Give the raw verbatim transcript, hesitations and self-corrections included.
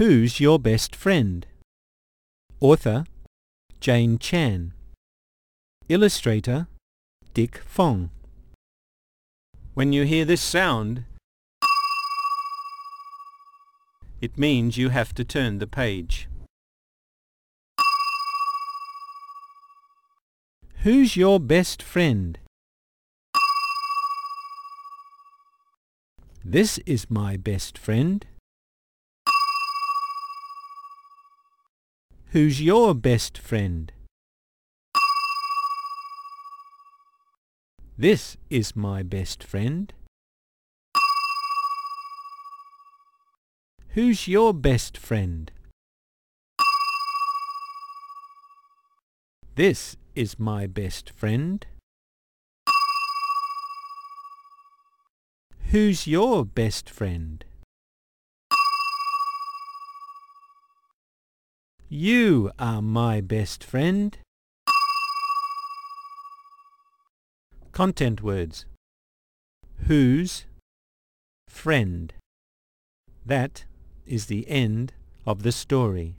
Who's your best friend? Author Jane Chan. Illustrator Dick Fong. When you hear this sound, it means you have to turn the page. Who's your best friend? This is my best friend. Who's your best friend? This is my best friend. Who's your best friend? This is my best friend. Who's your best friend? You are my best friend. Content words. Whose, friend. That is the end of the story.